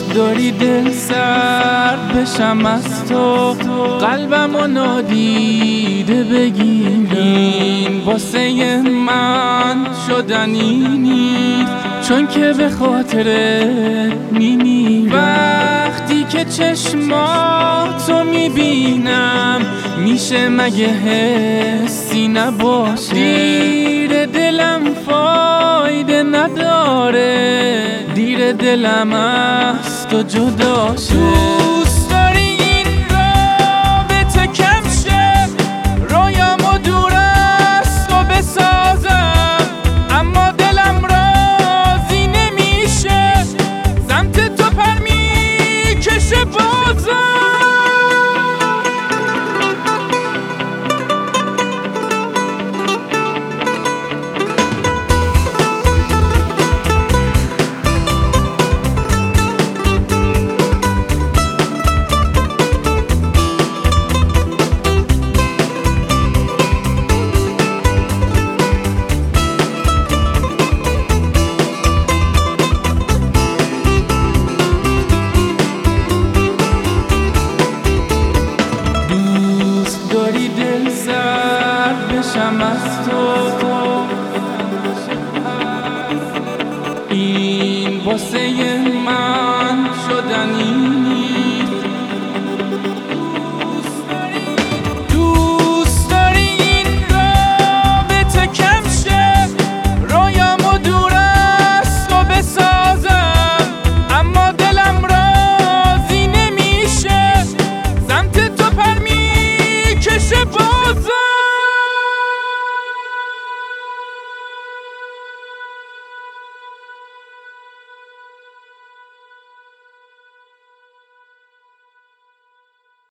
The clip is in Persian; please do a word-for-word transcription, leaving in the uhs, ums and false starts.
داری دل سرد بشم از تو، قلبمو نادیده بگیری، واسه من شدنی نیست چون که به خاطرت میمیرم. وقتی که چشماتو میبینم میشه مگه حسی نباشه؟ دیر دلم فایده نداره، دیر دلم از تو جدا شه. دوست داری این رابطه کم شه، رویامو دور از تو بسازم، اما دلم راضی نمیشه، سمت تو پر میکشه بازم. دل سرد بشم از تو، این واسه